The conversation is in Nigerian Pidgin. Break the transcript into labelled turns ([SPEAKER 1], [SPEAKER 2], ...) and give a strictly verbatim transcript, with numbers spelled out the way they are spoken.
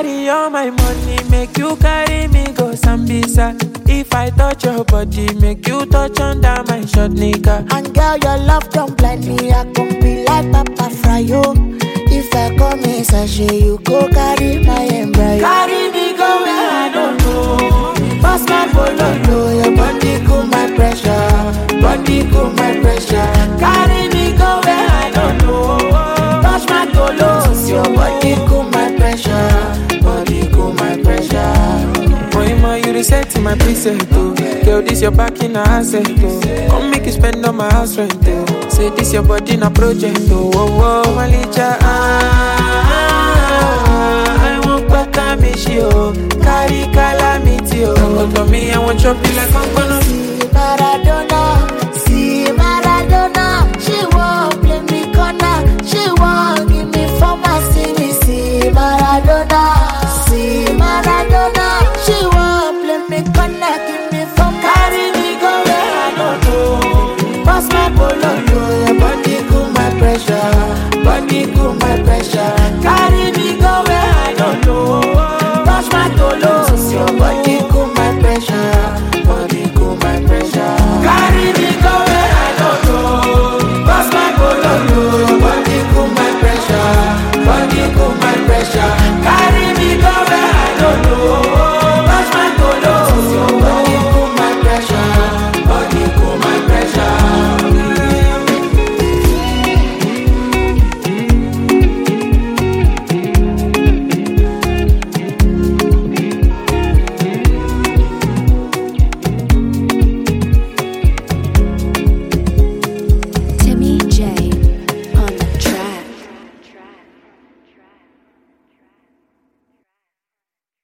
[SPEAKER 1] carry all my money, make you carry me go Sambisa. If I touch your body, make you touch under my short nigga.
[SPEAKER 2] And girl, your love don't blind me. I can be like Papa Fryo. If I come in sachet, you go carry my embryo.
[SPEAKER 1] Carry me go where I don't know.
[SPEAKER 2] Pass my bololo, your body cool my pressure. Body cool my pressure.
[SPEAKER 1] Carry me go where I don't know.
[SPEAKER 2] Touch my tolos, your body cool my pressure. Body cool my pressure.
[SPEAKER 1] Moima, you reset my preset, oh. Girl, this your back in a asset, oh. Come make you spend on my house rent, oh. Say this your body in a project, oh. Oh, oh, Malicha, ah, I want back a mishi, oh. Carry calamity, oh. Come to me, I want chop you like I'm gonna
[SPEAKER 2] see Maradona, see Maradona. She won't play me corner, she won't give me for my city. See Maradona.